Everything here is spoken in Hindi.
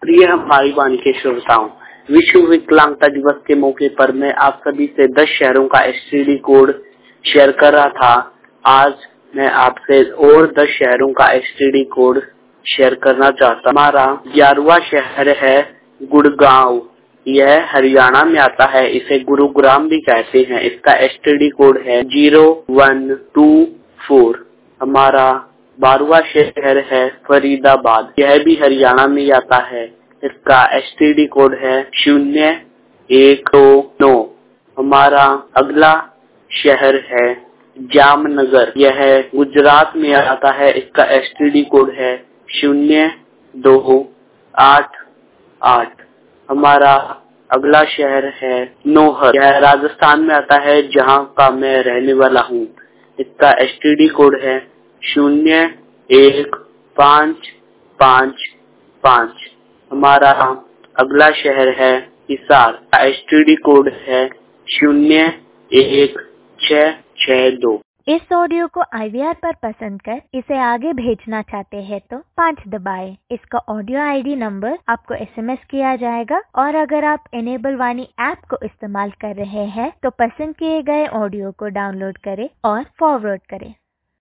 प्रिय हमारी वाणी के श्रोताओं, विश्व विकलांगता दिवस के मौके पर मैं आप सभी से 10 शहरों का एसटीडी कोड शेयर कर रहा था। आज मैं आपसे और 10 शहरों का एसटीडी कोड शेयर करना चाहता हूँ। हमारा 11वां शहर है गुड़गांव। यह हरियाणा में आता है। इसे गुरुग्राम भी कहते हैं। इसका एसटीडी कोड है 0124। हमारा 12वां शहर है फरीदाबाद। यह भी हरियाणा में आता है। इसका एसटीडी कोड है 0129। हमारा अगला शहर है जामनगर। यह गुजरात में आता है। इसका एसटीडी कोड है 0288। हमारा अगला शहर है नौहर। यह राजस्थान में आता है, जहां का मैं रहने वाला हूँ। इसका एसटीडी कोड है 01555। हमारा अगला शहर है हिसार। एसटीडी कोड है 01662। इस ऑडियो को IVR पर पसंद कर इसे आगे भेजना चाहते हैं तो 5 दबाएं। इसका ऑडियो ID नंबर आपको SMS किया जाएगा और अगर आप इनेबल वाणी ऐप को इस्तेमाल कर रहे हैं तो पसंद किए गए ऑडियो को डाउनलोड करें और फॉरवर्ड करें।